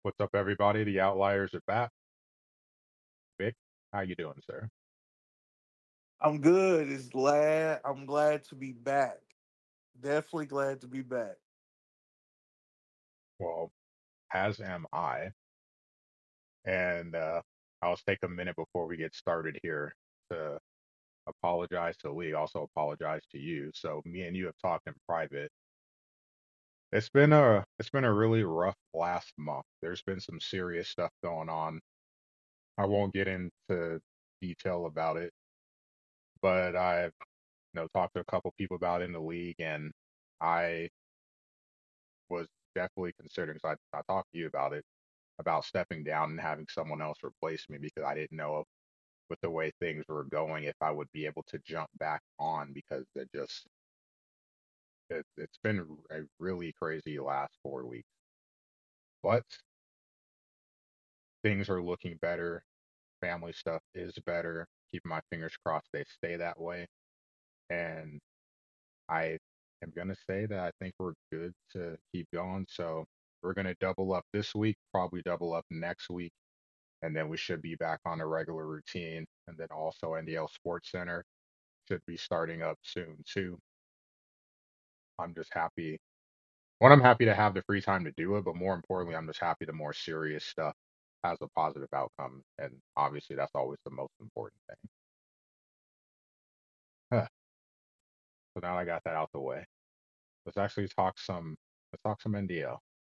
What's up, everybody? The Outliers are back. Vic, how you doing, sir? I'm good. I'm glad to be back. Definitely glad to be back. Well, as am I. And I'll take a minute before we get started here to apologize to Lee, also apologize to you. So me and you have talked in private. It's been a really rough last month. There's been some serious stuff going on. I won't get into detail about it, but I've talked to a couple people about it in the league, and I was definitely considering. So I talked to you about it, about stepping down and having someone else replace me because I didn't know with the way things were going if I would be able to jump back on because it's been a really crazy last 4 weeks. But things are looking better. Family stuff is better. Keeping my fingers crossed they stay that way. And I am gonna say that I think we're good to keep going. So we're gonna double up this week, probably double up next week, and then we should be back on a regular routine. And then also NDL Sports Center should be starting up soon too. I'm just happy. One, I'm happy to have the free time to do it, but more importantly, I'm just happy the more serious stuff has a positive outcome, and obviously that's always the most important thing. Huh. So now I got that out the way. Let's actually talk some. Let's talk some NDL.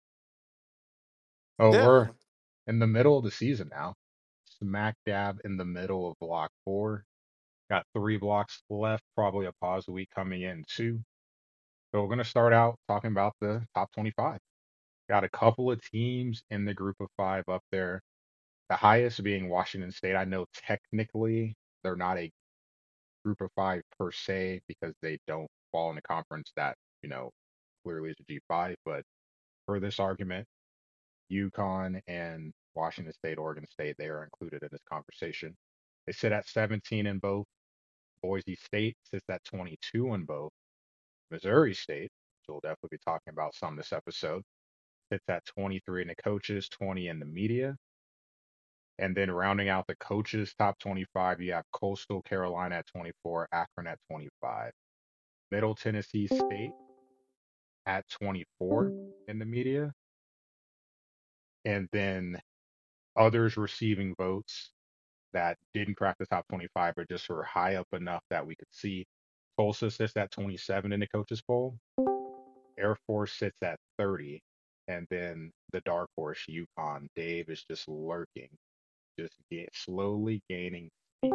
Oh, we're Definitely. in the middle of the season now. Smack dab in the middle of block four. Got 3 blocks left, probably a pause week coming in too. So we're gonna start out talking about the top 25. Got a couple of teams in the group of five up there. The highest being Washington State. I know technically they're not a group of five per se because they don't fall in a conference that, you know, clearly is a G5. But for this argument, UConn and Washington State, Oregon State, they are included in this conversation. They sit at 17 in both. Boise State sits at 22 in both. Missouri State, which we'll definitely be talking about some this episode, sits at 23 in the coaches, 20 in the media. And then rounding out the coaches top 25, you have Coastal Carolina at 24, Akron at 25, Middle Tennessee State at 24 in the media, and then others receiving votes that didn't crack the top 25 but just were high up enough that we could see. Tulsa sits at 27 in the coaches poll. Air Force sits at 30. And then the dark horse, UConn, Dave is just lurking, just slowly gaining speed.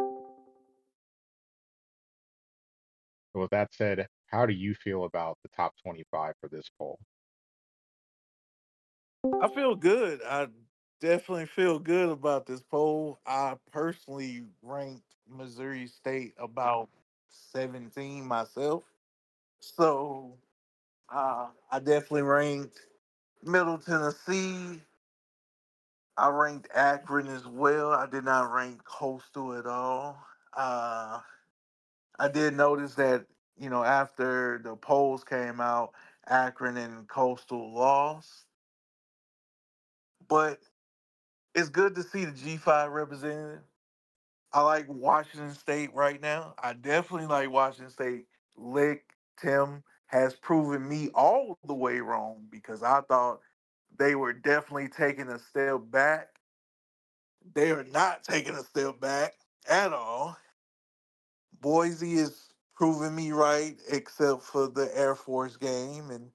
So with that said, how do you feel about the top 25 for this poll? I feel good. I definitely feel good about this poll. I personally ranked Missouri State about 17 myself. So I definitely ranked Middle Tennessee. I ranked Akron as well. I did not rank Coastal at all. Uh, I did notice that, after the polls came out, Akron and Coastal lost. But it's good to see the G5 represented. I like Washington State right now. I definitely like Washington State. Lick Tim has proven me all the way wrong because I thought they were definitely taking a step back. They are not taking a step back at all. Boise is proving me right, except for the Air Force game, and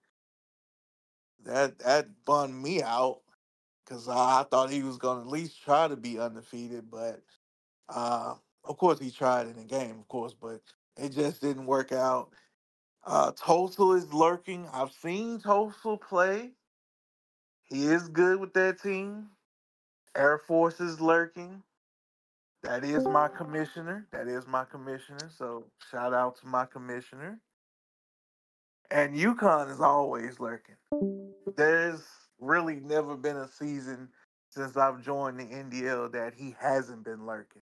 that bummed me out because I thought he was going to at least try to be undefeated. But of course, he tried in the game, of course, but it just didn't work out. Tulsa is lurking. I've seen Tulsa play. He is good with that team. Air Force is lurking. That is my commissioner. That is my commissioner. So shout out to my commissioner. And UConn is always lurking. There's really never been a season since I've joined the NDL that he hasn't been lurking.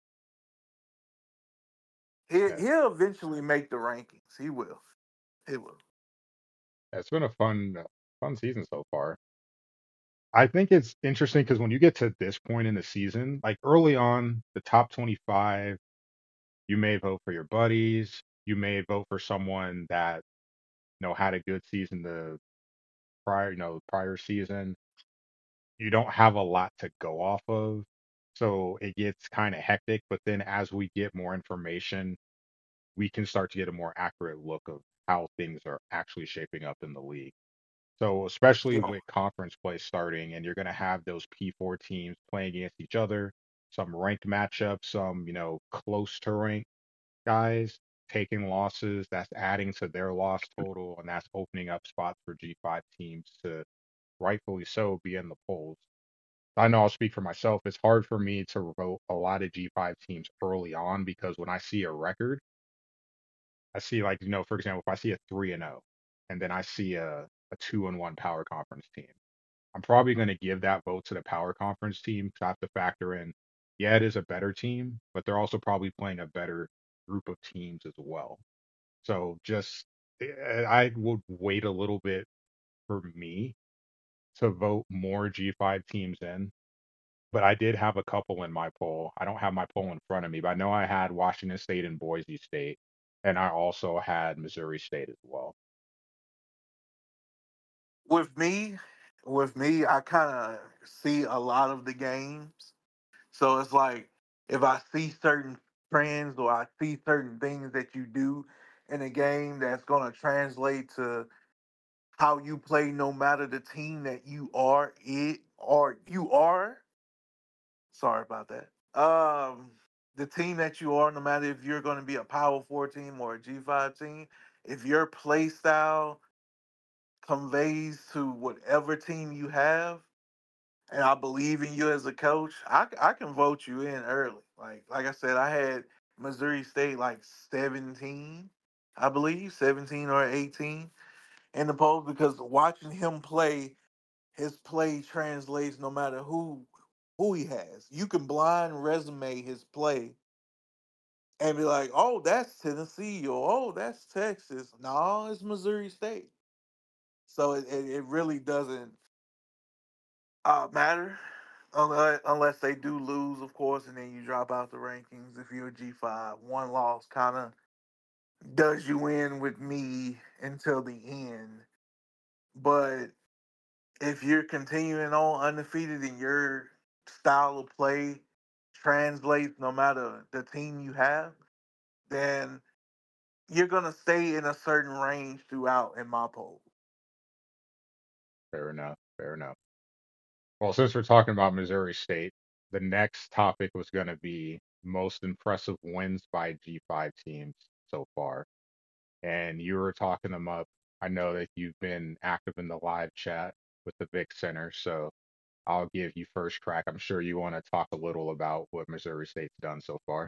Yeah, He'll eventually make the rankings. He will. He will. it's been a fun season so far. I think it's interesting because when you get to this point in the season, like early on, the top 25, you may vote for your buddies. You may vote for someone that had a good season the prior season. You don't have a lot to go off of, so it gets kind of hectic. But then as we get more information, we can start to get a more accurate look of how things are actually shaping up in the league. So especially Yeah. with conference play starting, and you're going to have those P4 teams playing against each other, some ranked matchups, some close to ranked guys taking losses. That's adding to their loss total, and that's opening up spots for G5 teams to rightfully so be in the polls. I know I'll speak for myself. It's hard for me to vote a lot of G5 teams early on because when I see a record, I see like, for example, if I see a 3-0 and then I see a 2-1 power conference team, I'm probably going to give that vote to the power conference team because I have to factor in, yeah, it is a better team, but they're also probably playing a better group of teams as well. So just I would wait a little bit for me to vote more G5 teams in. But I did have a couple in my poll. I don't have my poll in front of me, but I know I had Washington State and Boise State, and I also had Missouri State as well. With me, I kind of see a lot of the games. So it's like if I see certain trends or I see certain things that you do in a game that's going to translate to how you play no matter the team that you are it or you are. Sorry about that. The team that you are, no matter if you're going to be a Power Four team or a G5 team, if your play style conveys to whatever team you have, and I believe in you as a coach, I can vote you in early. Like I said, I had Missouri State like 17, I believe 17 or 18 in the polls because watching him play, his play translates no matter who he has. You can blind resume his play and be like, oh, that's Tennessee or oh, that's Texas. No, it's Missouri State. So it really doesn't matter unless they do lose, of course, and then you drop out the rankings. If you're a G5, one loss kind of does you in with me until the end. But if you're continuing on undefeated and your style of play translates no matter the team you have, then you're gonna stay in a certain range throughout in my poll. Fair enough. Fair enough. Well, since we're talking about Missouri State, the next topic was going to be most impressive wins by G5 teams so far. And you were talking them up. I know that you've been active in the live chat with the Vic Center, so I'll give you first crack. I'm sure you want to talk a little about what Missouri State's done so far.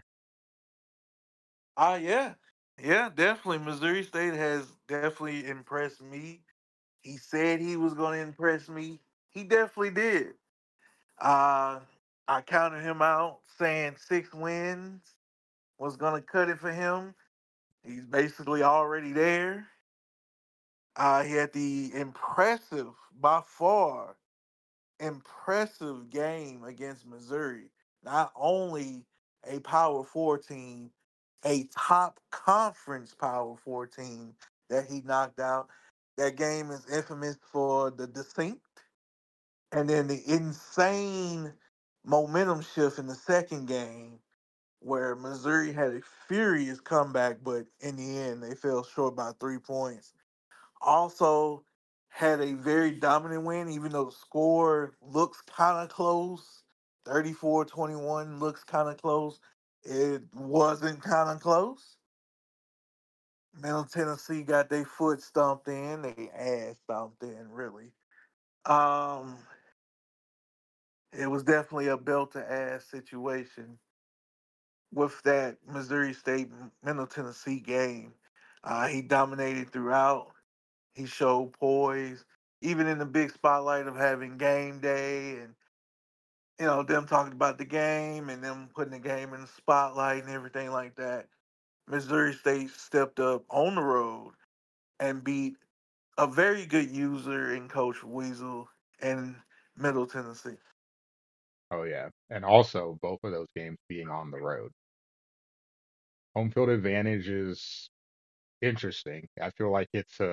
Yeah. Yeah, definitely. Missouri State has definitely impressed me. He said he was gonna impress me. He definitely did. Uh I counted him out saying 6 wins was gonna cut it for him. He's basically already there. He had the impressive, by far, impressive game against Missouri. Not only a Power Four team, a top conference Power Four team that he knocked out. That game is infamous for the desync and then the insane momentum shift in the second game where Missouri had a furious comeback, but in the end they fell short by 3 points. Also had a very dominant win, even though the score looks kind of close. 34-21 looks kind of close. It wasn't kind of close. Middle Tennessee got their foot stomped in, they ass stomped in, really. Um, it was definitely a belt to ass situation with that Missouri State Middle Tennessee game. He dominated throughout. He showed poise, even in the big spotlight of having game day and them talking about the game and them putting the game in the spotlight and everything like that. Missouri State stepped up on the road and beat a very good user in Coach Weasel and Middle Tennessee. Oh yeah, and also both of those games being on the road. Home field advantage is interesting. I feel like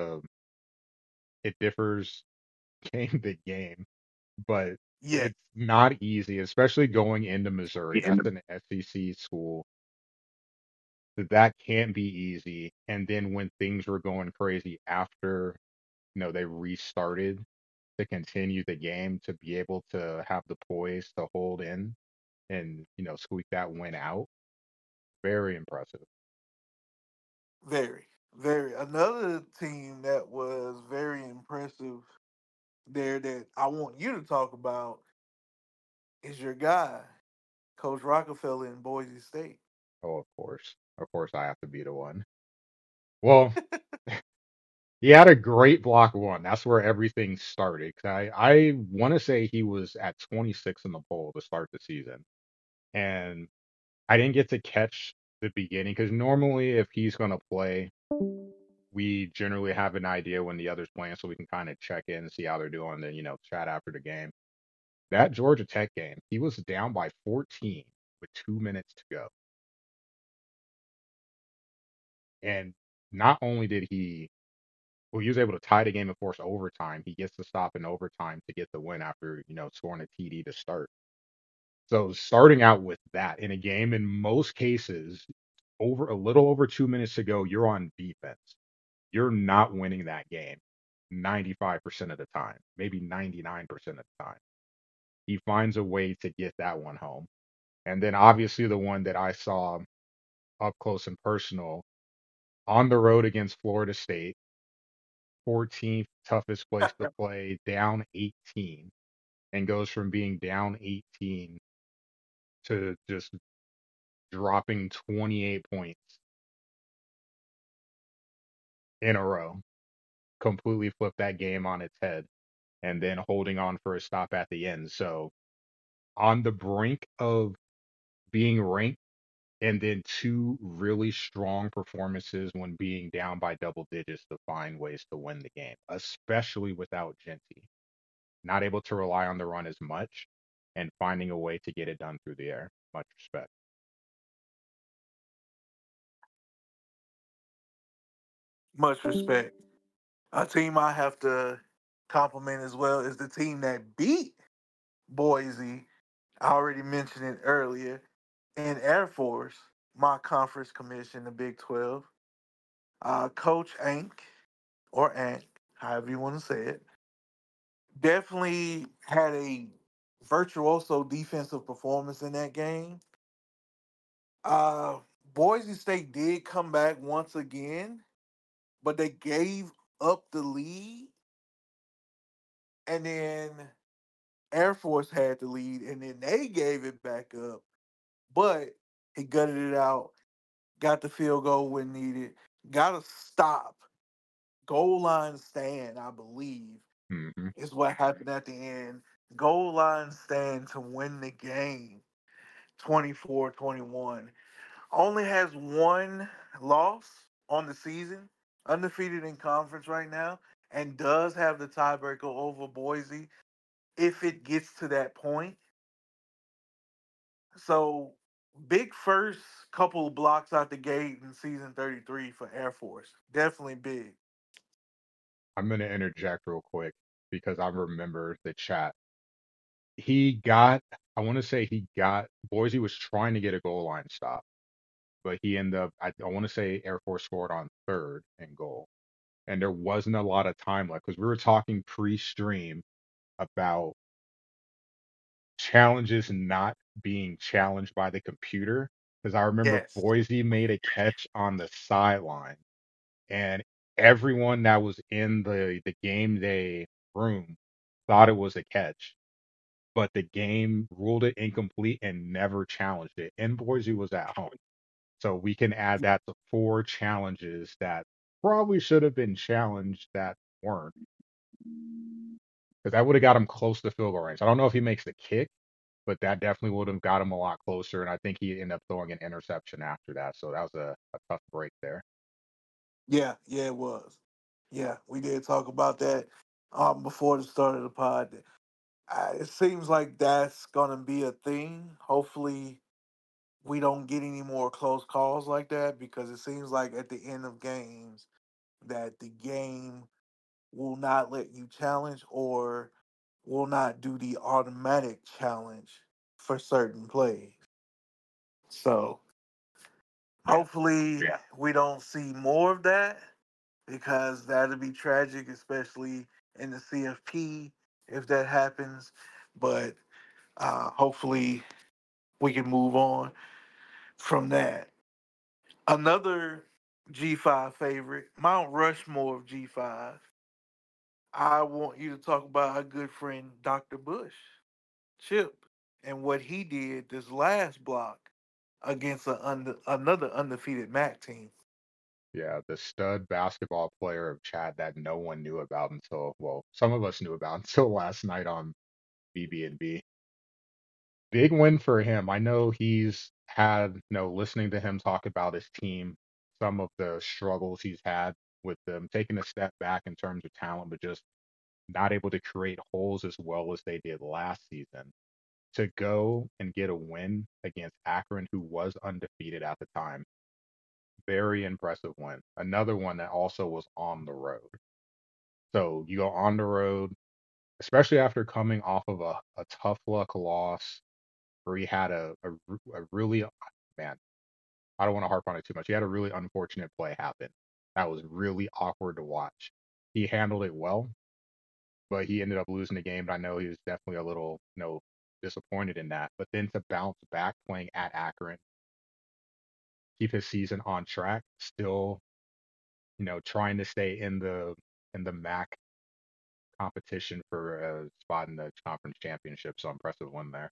it differs game to game, but Yeah, it's not easy, especially going into Missouri. yeah. That's an SEC school. That can't be easy. And then when things were going crazy after, they restarted to continue the game to be able to have the poise to hold in and, squeak that win out. Very impressive. Very, very. Another team that was very impressive there that I want you to talk about is your guy, Coach Rockefeller in Boise State. Oh, of course. Of course I have to be the one. Well, he had a great block one. That's where everything started. 'Cause I want to say he was at 26 in the poll to start the season. And I didn't get to catch the beginning because normally if he's going to play, we generally have an idea when the other's playing so we can kind of check in and see how they're doing, then, chat after the game. That Georgia Tech game, he was down by 14 with 2 minutes to go. And not only did he was able to tie the game and force overtime. He gets to stop in overtime to get the win after, scoring a TD to start. So starting out with that in a game, in most cases, over a little over 2 minutes to go, you're on defense. You're not winning that game 95% of the time, maybe 99% of the time. He finds a way to get that one home. And then obviously the one that I saw up close and personal on the road against Florida State, 14th toughest place to play, down 18, and goes from being down 18 to just dropping 28 points in a row, completely flipped that game on its head, and then holding on for a stop at the end. So on the brink of being ranked, and then two really strong performances when being down by double digits to find ways to win the game, especially without Genty. Not able to rely on the run as much and finding a way to get it done through the air. Much respect. Much respect. A team I have to compliment as well is the team that beat Boise. I already mentioned it earlier. In Air Force, my conference commission, the Big 12. Coach Ank, or Ank, however you want to say it, definitely had a virtuoso defensive performance in that game. Uh, Boise State did come back once again, but they gave up the lead, and then Air Force had the lead, and then they gave it back up. But he gutted it out, got the field goal when needed, got a stop, goal line stand, I believe, Hmm. is what happened at the end. Goal line stand to win the game, 24-21. Only has one loss on the season, undefeated in conference right now, and does have the tiebreaker over Boise if it gets to that point. So, big first couple of blocks out the gate in season 33 for Air Force. Definitely big. I'm going to interject real quick because I remember the chat. He got, I want to say he got, Boise was trying to get a goal line stop, but he ended up, I want to say Air Force scored on third and goal. And there wasn't a lot of time left because we were talking pre-stream about challenges not being challenged by the computer. Because I remember Yes. Boise made a catch on the sideline, and everyone that was in the game day room thought it was a catch, but the game ruled it incomplete and never challenged it. And Boise was at home. So we can add that to four challenges that probably should have been challenged that weren't. Because that would have got him close to field goal range. I don't know if he makes the kick, but that definitely would have got him a lot closer. And I think he ended up throwing an interception after that. So that was a tough break there. Yeah, yeah, it was. Yeah, we did talk about that before the start of the pod. It seems like that's gonna be a thing. Hopefully, we don't get any more close calls like that because it seems like at the end of games that the game will not let you challenge or will not do the automatic challenge for certain plays. So Yeah. hopefully we don't see more of that because that'd be tragic, especially in the CFP if that happens. But hopefully we can move on from that. Another G5 favorite, Mount Rushmore of G5. I want you to talk about our good friend Dr. Bush, Chip, and what he did this last block against another undefeated MAC team. Yeah, the stud basketball player of Chad that no one knew about until, well, some of us knew about until last night on BB&B. Big win for him. I know he's had, listening to him talk about his team, some of the struggles he's had with them taking a step back in terms of talent, but just not able to create holes as well as they did last season. To go and get a win against Akron, who was undefeated at the time, very impressive win. Another one that also was on the road. So you go on the road, especially after coming off of a tough luck loss where he had a really, man, I don't want to harp on it too much. He had a really unfortunate play happen. That was really awkward to watch. He handled it well, but he ended up losing the game. And I know he was definitely a little, disappointed in that. But then to bounce back playing at Akron, keep his season on track, still, trying to stay in the MAC competition for a spot in the conference championship. So impressive one there.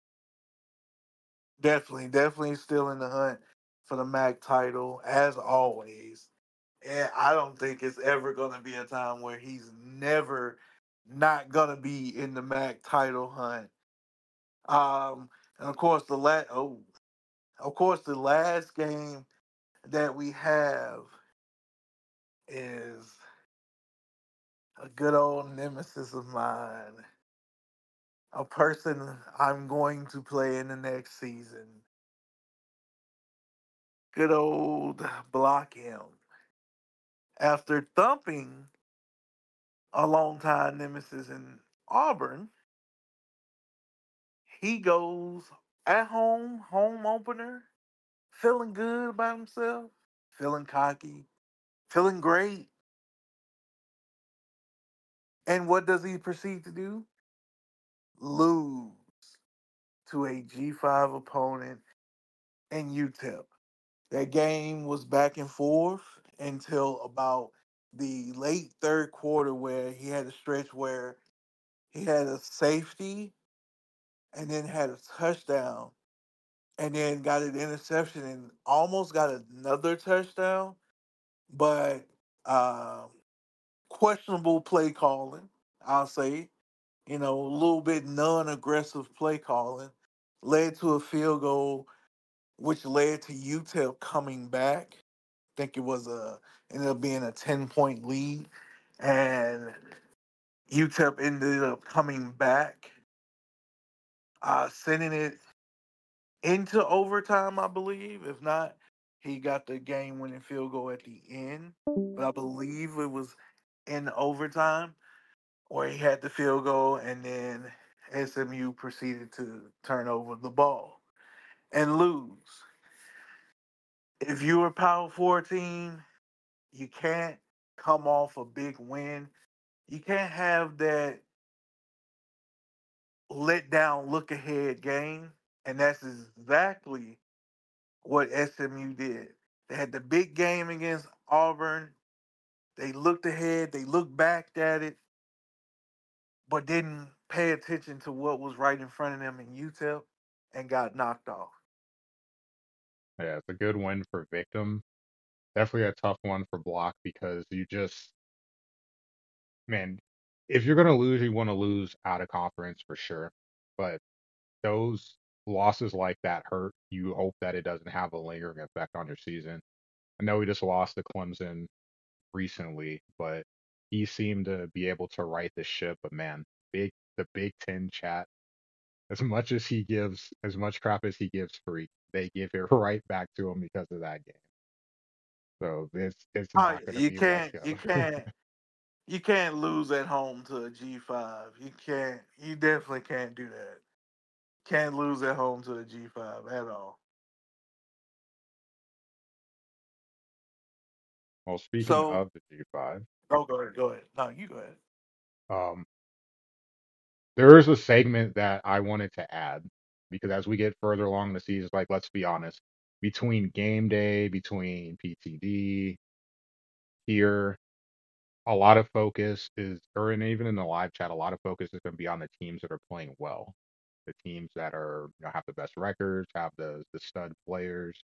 Definitely still in the hunt for the MAC title as always. And I don't think it's ever going to be a time where he's never not going to be in the MAC title hunt. And of course the last game that we have is a good old nemesis of mine, a person I'm going to play in the next season. Good old Block M. After thumping a longtime nemesis in Auburn, he goes at home opener, feeling good about himself, feeling cocky, feeling great. And what does he proceed to do? Lose to a G5 opponent in UTEP. That game was back and forth until about the late third quarter, where he had a stretch where he had a safety and then had a touchdown and then got an interception and almost got another touchdown, but um, questionable play calling, I'll say. A little bit non-aggressive play calling led to a field goal, which led to UTEP coming back. I think it was ended up being a 10-point lead, and UTEP ended up coming back, sending it into overtime, I believe. If not, he got the game winning field goal at the end. But I believe it was in overtime where he had the field goal and then SMU proceeded to turn over the ball and lose. If you're a Power Four team, you can't come off a big win. You can't have that let down, look ahead game. And that's exactly what SMU did. They had the big game against Auburn. They looked ahead, they looked back at it, but didn't pay attention to what was right in front of them in UTEP and got knocked off. Yeah, it's a good win for Victim. Definitely a tough one for Block because you just, man, if you're gonna lose, you want to lose out of conference for sure. But those losses like that hurt. You hope that it doesn't have a lingering effect on your season. I know we just lost to Clemson recently, but he seemed to be able to right the ship. But man, big the Big Ten chat, as much crap as he gives Freak, they give it right back to him because of that game. So this it's Oh not yeah, going to be let's go. you can't lose at home to a G5. You can't. You definitely can't do that. Can't lose at home to the G5 at all. Well, speaking So, of the G5, oh, go ahead. Go ahead. No, you go ahead. um, there is a segment that I wanted to add because as we get further along in the season, like let's be honest, between game day, between PTD here, a lot of focus is, or and even in the live chat, a lot of focus is going to be on the teams that are playing well, the teams that are have the best records, have the stud players.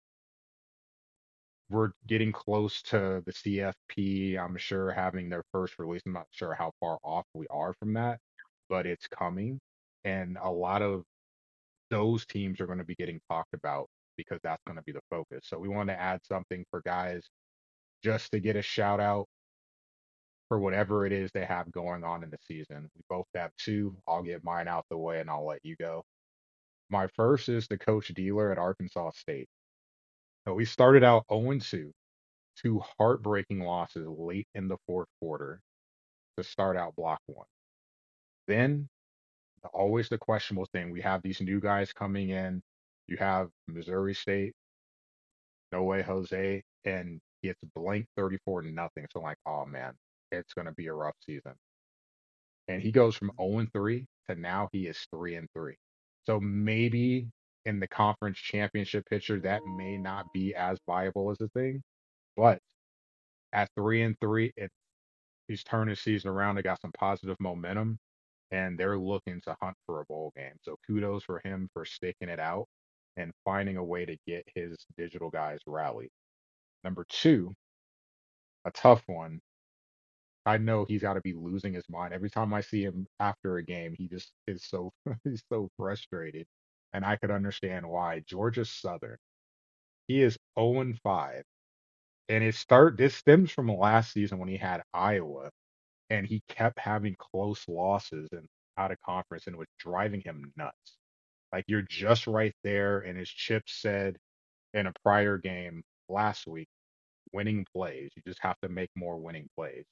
We're getting close to the CFP. I'm sure having their first release. I'm not sure how far off we are from that, but it's coming, and a lot of those teams are going to be getting talked about because that's going to be the focus. So we want to add something for guys just to get a shout out for whatever it is they have going on in the season. We both have two. I'll get mine out the way and I'll let you go. My first is the coach dealer at Arkansas State. So we started out 0-2, two heartbreaking losses late in the fourth quarter to start out block one. Then always the questionable thing. We have these new guys coming in. You have Missouri State, no way Jose, and gets blank 34 nothing. So like, oh man, it's gonna be a rough season. And he goes from 0-3 to now he is 3-3. So maybe in the conference championship picture, that may not be as viable as a thing. But at 3-3, he's turned his season around. They got some positive momentum, and they're looking to hunt for a bowl game. So kudos for him for sticking it out and finding a way to get his digital guys rallied. Number two, a tough one. I know he's got to be losing his mind. Every time I see him after a game, he just is so he's so frustrated. And I could understand why. Georgia Southern. He is 0-5. And this stems from last season when he had Iowa and he kept having close losses and out of conference and it was driving him nuts. Like you're just right there, and as Chip said in a prior game last week, winning plays. You just have to make more winning plays.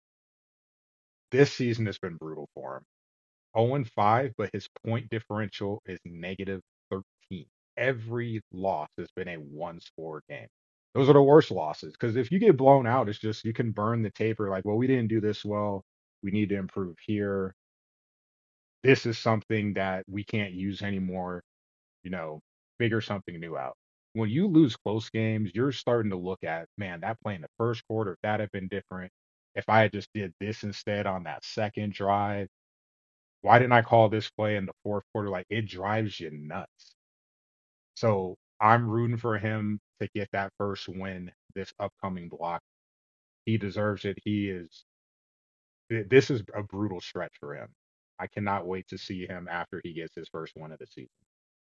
This season has been brutal for him. 0-5, but his point differential is negative 13. Every loss has been a one score game. Those are the worst losses because if you get blown out, it's just you can burn the taper like, well, we didn't do this well. We need to improve here. This is something that we can't use anymore. You know, figure something new out. When you lose close games, you're starting to look at, man, that play in the first quarter, if that had been different, if I had just did this instead on that second drive, why didn't I call this play in the fourth quarter? Like it drives you nuts. So I'm rooting for him to get that first win this upcoming block. He deserves it. This is a brutal stretch for him. I cannot wait to see him after he gets his first win of the season.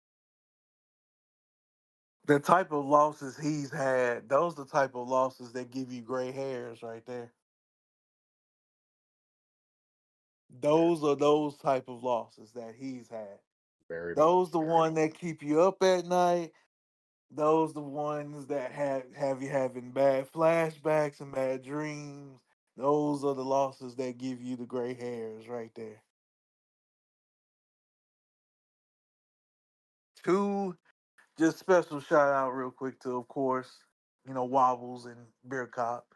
The type of losses he's had, those are the type of losses that give you gray hairs right there. Yeah, Those are those type of losses that he's had. very much. Those the one that keep you up at night. Those the ones that have you having bad flashbacks and bad dreams. Those are the losses that give you the gray hairs right there. Two, just special shout out real quick to, of course, Wobbles and Beer Cop.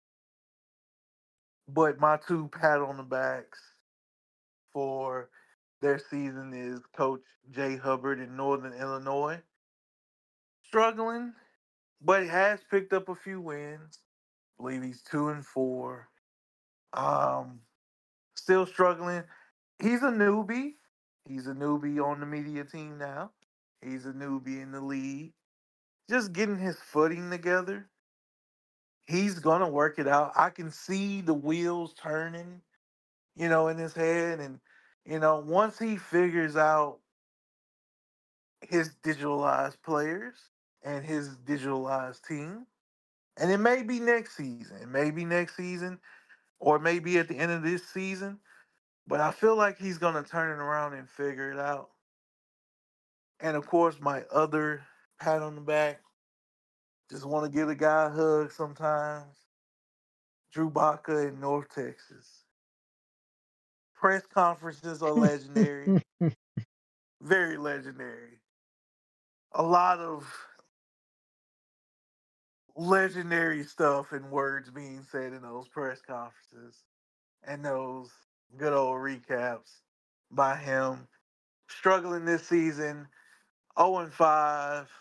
But my two pat on the backs for their season is Coach Jay Hubbard in Northern Illinois. Struggling, but he has picked up a few wins. I believe he's 2-4. Um, Still struggling. He's a newbie. He's a newbie on the media team now. He's a newbie in the league. Just getting his footing together. He's gonna work it out. I can see the wheels turning, in his head, and once he figures out his digitalized players and his digitalized team, and it may be next season, or maybe at the end of this season. but I feel like he's gonna turn it around and figure it out. And of course, my other pat on the back, just want to give a guy a hug sometimes. Drew Baca in North Texas. Press conferences are legendary, very legendary. A lot of legendary stuff and words being said in those press conferences and those good old recaps by him. Struggling this season, 0 and 5.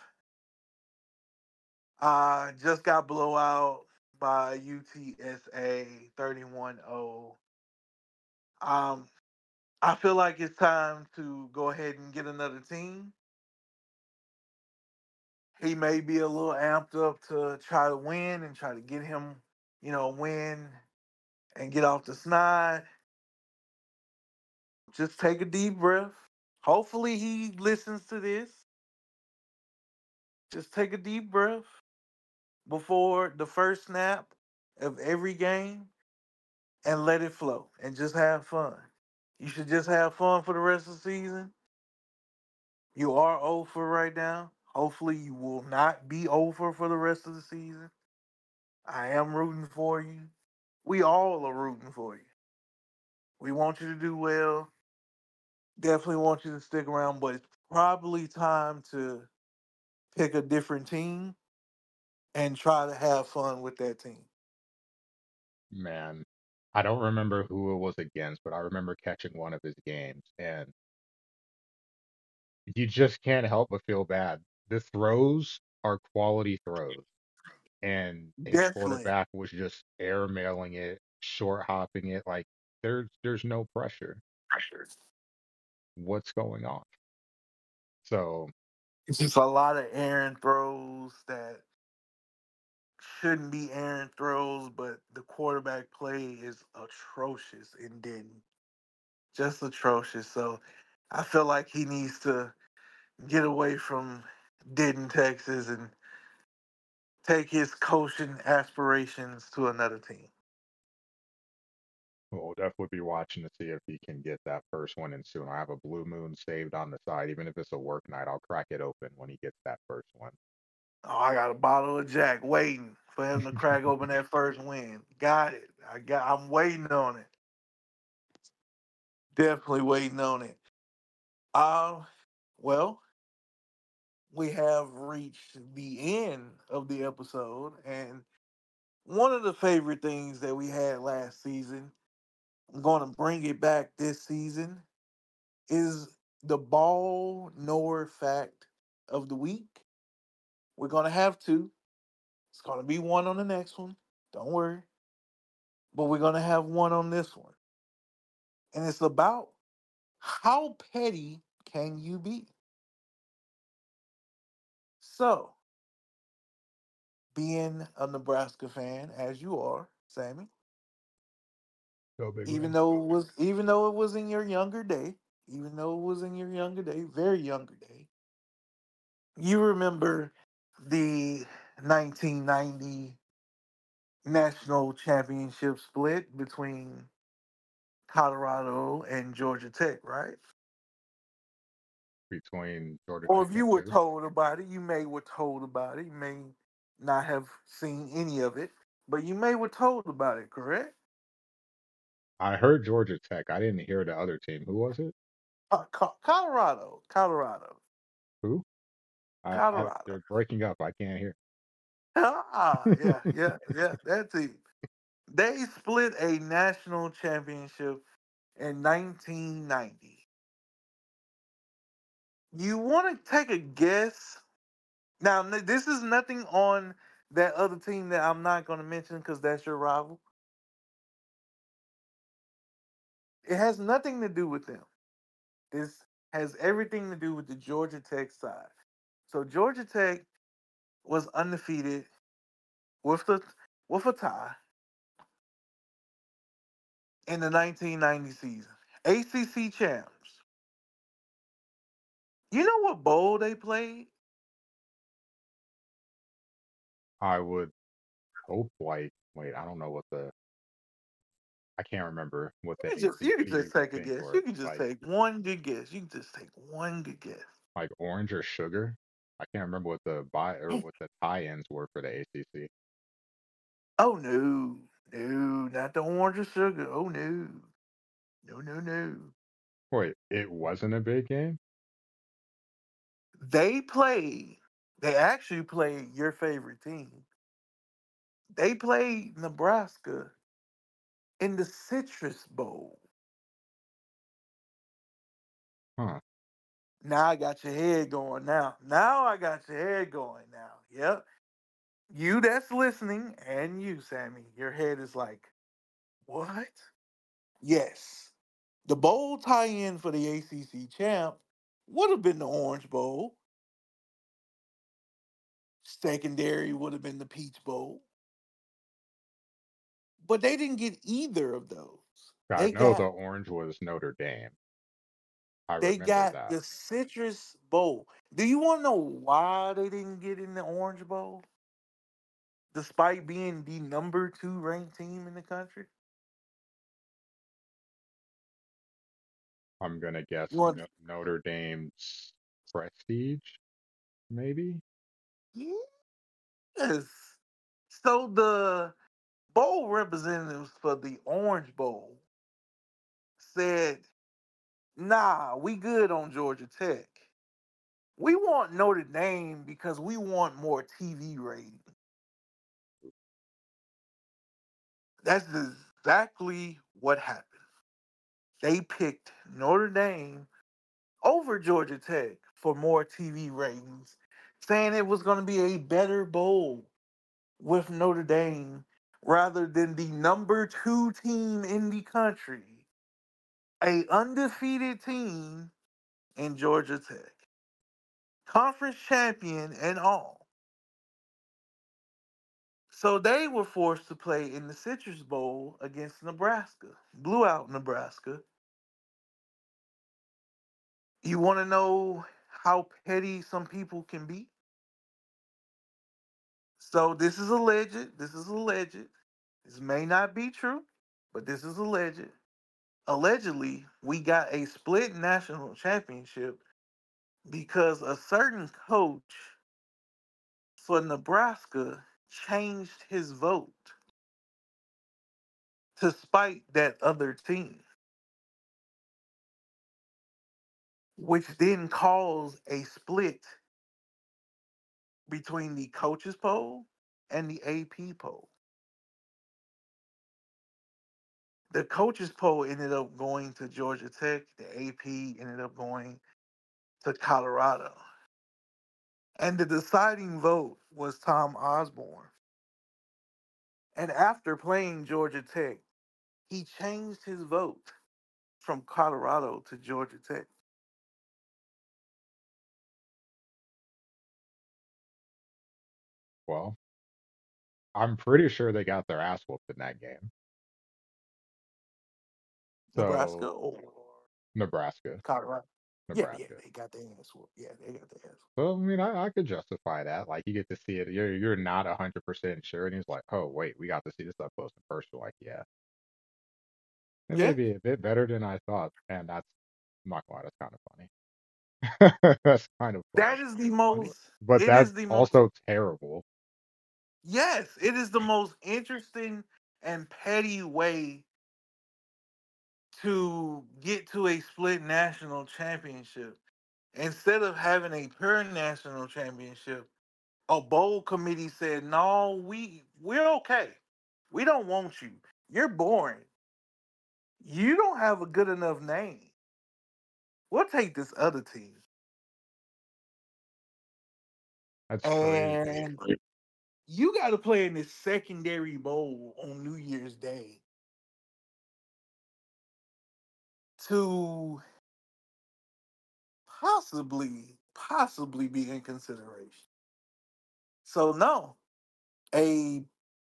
Just got blowout by UTSA 31-0. Um, I feel like it's time to go ahead and get another team. He may be a little amped up to try to win and try to get him, win and get off the snide. Just take a deep breath. Hopefully he listens to this. Just take a deep breath before the first snap of every game and let it flow and just have fun. You should just have fun for the rest of the season. You are over right now. Hopefully you will not be over for the rest of the season. I am rooting for you. We all are rooting for you. We want you to do well. Definitely want you to stick around, but it's probably time to pick a different team and try to have fun with that team. Man, I don't remember who it was against, but I remember catching one of his games, and you just can't help but feel bad. The throws are quality throws, and his Definitely. quarterback was just airmailing it, short hopping it. Like there's no pressure. What's going on? So, It's just a lot of errant throws that shouldn't be errant throws, but the quarterback play is atrocious and didn't. Just atrocious. So I feel like he needs to get away from Denton, Texas, and take his coaching aspirations to another team. we'll definitely be watching to see if he can get that first one in soon. I have a Blue Moon saved on the side. Even if it's a work night, I'll crack it open when he gets that first one. Oh, I got a bottle of Jack waiting for him to crack open that first win. Got it. I'm waiting on it. Definitely waiting on it. Uh well, we have reached the end of the episode, and one of the favorite things that we had last season, I'm going to bring it back this season, is the ball knower fact of the week. We're going to have two. It's going to be one on the next one. Don't worry. But we're going to have one on this one. And it's about how petty can you be? So, being a Nebraska fan as you are, Sammy, Go Big even Red. though it was in your younger day, even though it was in your younger day, very younger day, you remember the 1990 national championship split between Colorado and Georgia Tech, right? Between Georgia Or Tech if and you were who? told about it, you may were told about it. You may not have seen any of it, but you may were told about it, correct? I heard Georgia Tech. I didn't hear the other team. Who was it? Colorado, Who? Colorado. They're breaking up. I can't hear. Yeah. That's it. They split a national championship in 1990. You want to take a guess? Now, this is nothing on that other team that I'm not going to mention because that's your rival. It has nothing to do with them. This has everything to do with the Georgia Tech side. So Georgia Tech was undefeated with the with a tie in the 1990 season. ACC champs. You know what bowl they played? I would hope like wait, I don't know what the I can't remember what the You could ACC just take a thing guess. You was could just like. take one good guess. You can just take one good guess. Like orange or sugar. I can't remember what the what the tie-ins were for the ACC. Oh no, no, not the orange or sugar. Oh no, no, no, no. Wait, it wasn't a big game? They played. They actually played your favorite team. They played Nebraska in the Citrus Bowl. Huh. Now I got your head going. Now I got your head going. Now, yep. You that's listening, and you, Sammy, your head is like, what? Yes. The bowl tie-in for the ACC champ would have been the Orange Bowl. Secondary would have been the Peach Bowl. But they didn't get either of those. I They know the got orange was Notre Dame. I they remember got that. the Citrus Bowl. Do you want to know why they didn't get in the Orange Bowl, despite being the number two ranked team in the country? I'm gonna guess You want? Notre Dame's prestige, maybe. Yes. So the bowl representatives for the Orange Bowl said, "Nah, we good on Georgia Tech. We want Notre Dame because we want more TV ratings." That's exactly what happened. They picked Notre Dame over Georgia Tech for more TV ratings, saying it was going to be a better bowl with Notre Dame rather than the number two team in the country, a undefeated team in Georgia Tech, conference champion and all. So they were forced to play in the Citrus Bowl against Nebraska, blew out Nebraska. You want to know how petty some people can be? So this is alleged. This is alleged. This may not be true, but this is alleged. Allegedly, we got a split national championship because a certain coach for Nebraska changed his vote to spite that other team, which then caused a split between the coaches poll and the AP poll. The coaches poll ended up going to Georgia Tech, the AP ended up going to Colorado. And the deciding vote was Tom Osborne. And after playing Georgia Tech, he changed his vote from Colorado to Georgia Tech. Well, I'm pretty sure they got their ass whooped in that game. Nebraska So or Nebraska, Colorado? Yeah, yeah, Nebraska. they got their ass whooped. Yeah, they got their ass whooped. So I mean, I could justify that. Like you get to see it. You're not 100% sure, and he's like, oh wait, we got to see this up close and personal. Like yeah, it may Yeah, be a bit better than I thought, and that's I'm not gonna lie, that's kind of funny. That's kind of that funny, is the most. but It that's is the most. also terrible. Yes, it is the most interesting and petty way to get to a split national championship. Instead of having a pure national championship, a bowl committee said, "No, we're okay. We don't want you. You're boring. You don't have a good enough name. We'll take this other team." That's crazy. And you got to play in this secondary bowl on New Year's Day to possibly be in consideration. So no, a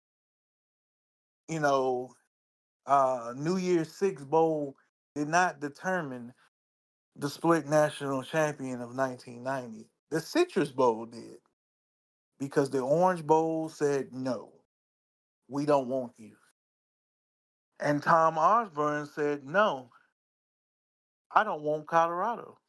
you know New Year's Six bowl did not determine the split national champion of 1990. The Citrus Bowl did because the Orange Bowl said no, we don't want you. And Tom Osborne said, "No, I don't want Colorado."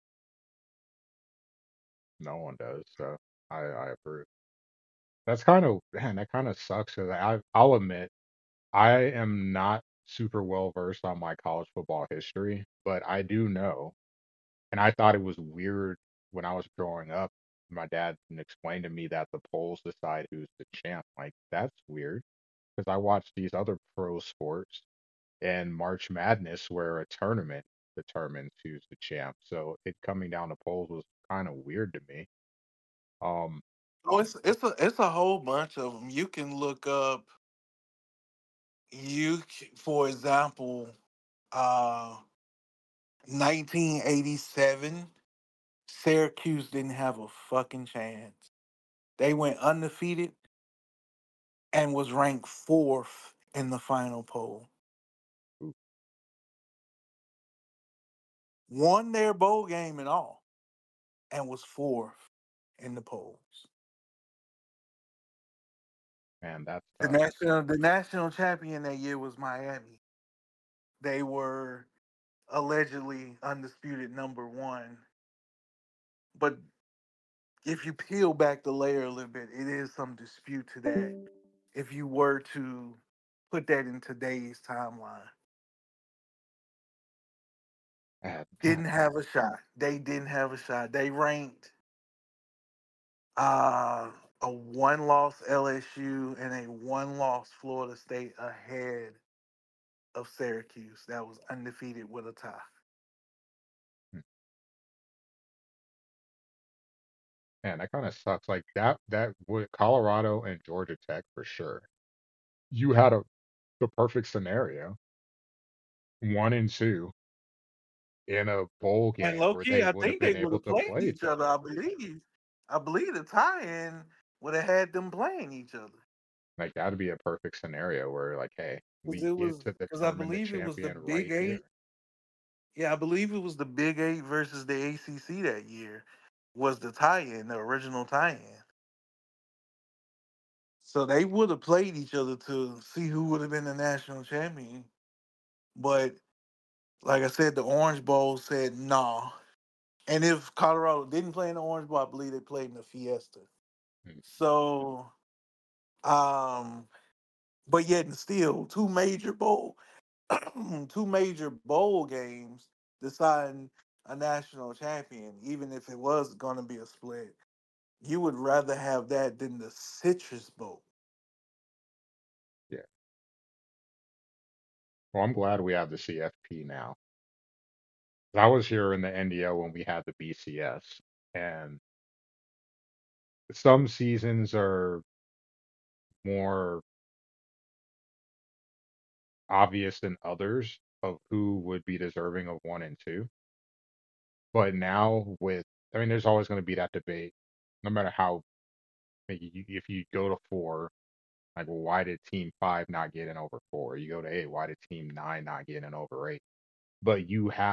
No one does. So I approve. That's kind of man. That kind of sucks because I'll admit I am not super well versed on my college football history, but I do know, and I thought it was weird when I was growing up. My dad explained to me that the polls decide who's the champ. Like that's weird because I watched these other pro sports and March Madness where a tournament determines who's the champ. So it coming down to polls was kind of weird to me. Um, Oh, it's a whole bunch of them. You can look up. For example, uh, 1987, Syracuse didn't have a fucking chance. They went undefeated and was ranked fourth in the final poll. ooh, Won their bowl game and all, and was fourth in the polls. man, that's The tough. national champion that year was Miami. They were allegedly undisputed number one. But if you peel back the layer a little bit, it is some dispute to that. If you were to put that in today's timeline, Man, didn't have a shot. They didn't have a shot. They ranked uh, a one-loss LSU and a one-loss Florida State ahead of Syracuse. That was undefeated with a tie. hmm, man, that kind of sucks. Like that would Colorado and Georgia Tech for sure. You had the perfect scenario, 1 and 2 in a bowl And game low where key, they I would have think they been would able have to played play each each other. other. I believe the tie-in would have had them playing each other. Like that'd be a perfect scenario where like, hey, Because we it get was to because I determine the believe it was the champion Big right Eight. here. Yeah, I believe it was the Big Eight versus the ACC that year. Was the tie-in, the original tie-in. So they would have played each other to see who would have been the national champion. But like I said, the Orange Bowl said no. And if Colorado didn't play in the Orange Bowl, I believe they played in the Fiesta. Mm, So, um, but yet and still, two major bowl games deciding a national champion, even if it was going to be a split. You would rather have that than the Citrus Bowl. yeah. Well, I'm glad we have the CFP now. I was here in the NDO when we had the BCS, and some seasons are more obvious than others of who would be deserving of 1 and 2. But now I mean, there's always going to be that debate, no matter how, like, if you go to 4, like, well, why did Team 5 not get in over 4? You go to 8, why did Team 9 not get in over 8? But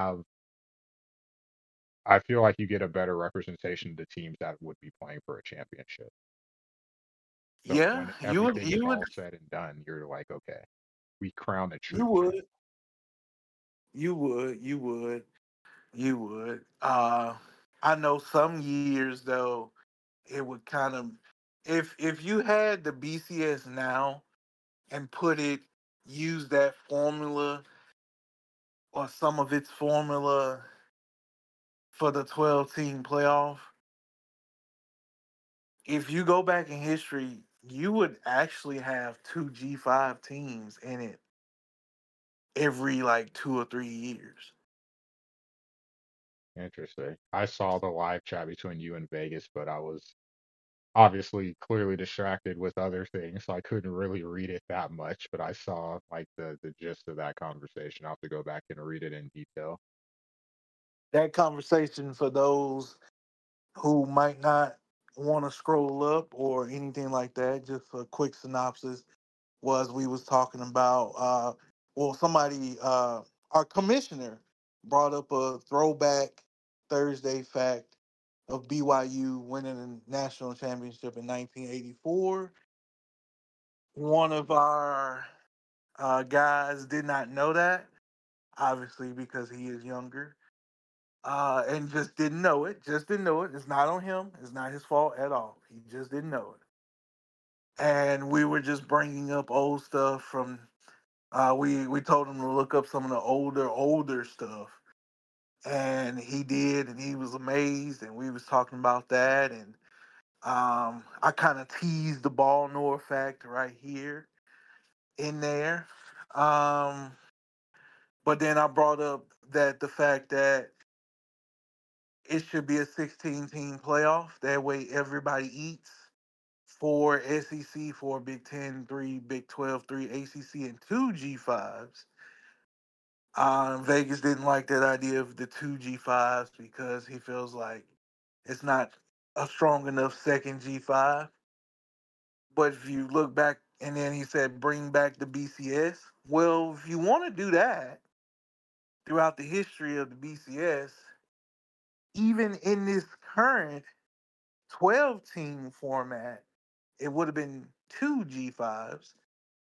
I feel like you get a better representation of the teams that would be playing for a championship. So Yeah, when you would, everything is you would, all said and done, you're like, okay, we crown a you true champ. would, you would. I know some years though it would kind of, if you had the BCS now and use that formula or some of its formula for the 12-team playoff. If you go back in history, you would actually have two G5 teams in it every like 2 or 3 years. Interesting. I saw the live chat between you and Vegas, but I was obviously clearly distracted with other things, so I couldn't really read it that much, but I saw like the gist of that conversation. I'll have to go back and read it in detail. That conversation, for those who might not want to scroll up or anything like that, just a quick synopsis, was we was talking about somebody our commissioner brought up a throwback Thursday fact of BYU winning a national championship in 1984. One of our Guys did not know that, obviously, because he is younger. And just didn't know it. Just didn't know it. It's not on him. It's not his fault at all. He just didn't know it. And we were just bringing up old stuff from. We told him to look up some of the older stuff, and he did, and he was amazed. And we was talking about that, and I kind of teased the ball Noah fact right here in there. Um, but then I brought up that the fact that it should be a 16 team playoff. That way everybody eats. Four SEC, four Big Ten, three Big 12, three ACC, and two G5s. Vegas didn't like that idea of the two G5s because he feels like it's not a strong enough second G5. But if you look back, and then he said, bring back the BCS. Well, if you want to do that throughout the history of the BCS, even in this current 12 team format, it would have been two G5s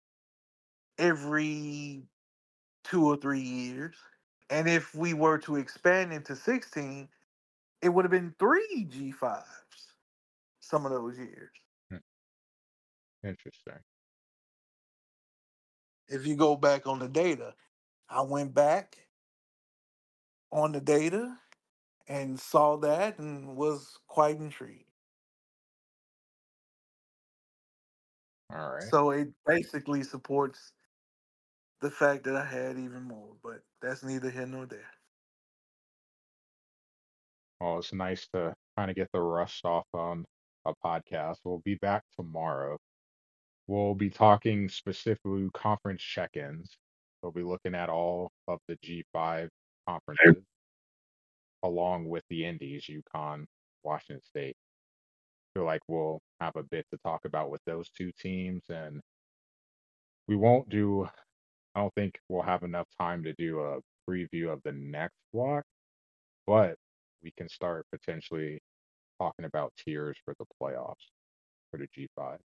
every 2 or 3 years. And if we were to expand into 16, it would have been three G5s some of those years. Hmm, interesting. If you go back on the data, I went back on the data and saw that and was quite intrigued. All right. So it basically supports the fact that I had even more, but that's neither here nor there. Well, it's nice to kind of get the rust off on a podcast. We'll be back tomorrow. We'll be talking specifically conference check-ins. We'll be looking at all of the G5 conferences along with the Indies, UConn, Washington State. Feel like we'll have a bit to talk about with those two teams, and we won't do. I don't think we'll have enough time to do a preview of the next block, but we can start potentially talking about tiers for the playoffs for the G5.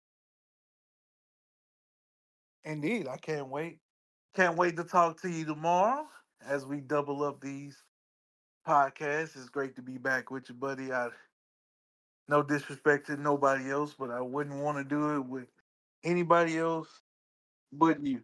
Indeed, I can't wait. Can't wait to talk to you tomorrow as we double up these podcasts. It's great to be back with you, buddy. I no disrespect to nobody else, but I wouldn't want to do it with anybody else but you.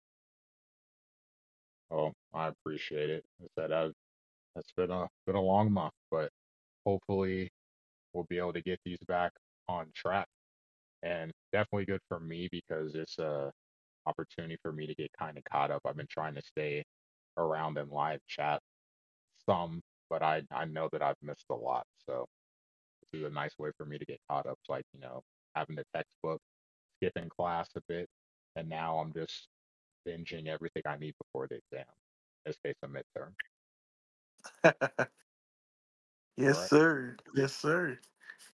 Oh, I appreciate it. I said it's been a long month, but hopefully we'll be able to get these back on track. And definitely good for me because it's a opportunity for me to get kind of caught up. I've been trying to stay around in live chat some, but I know that I've missed a lot. So this is a nice way for me to get caught up. It's like, having the textbook, skipping class a bit, and now I'm just binging everything I need before the exam. In this case, a midterm. All Yes, right. sir. Yes, sir.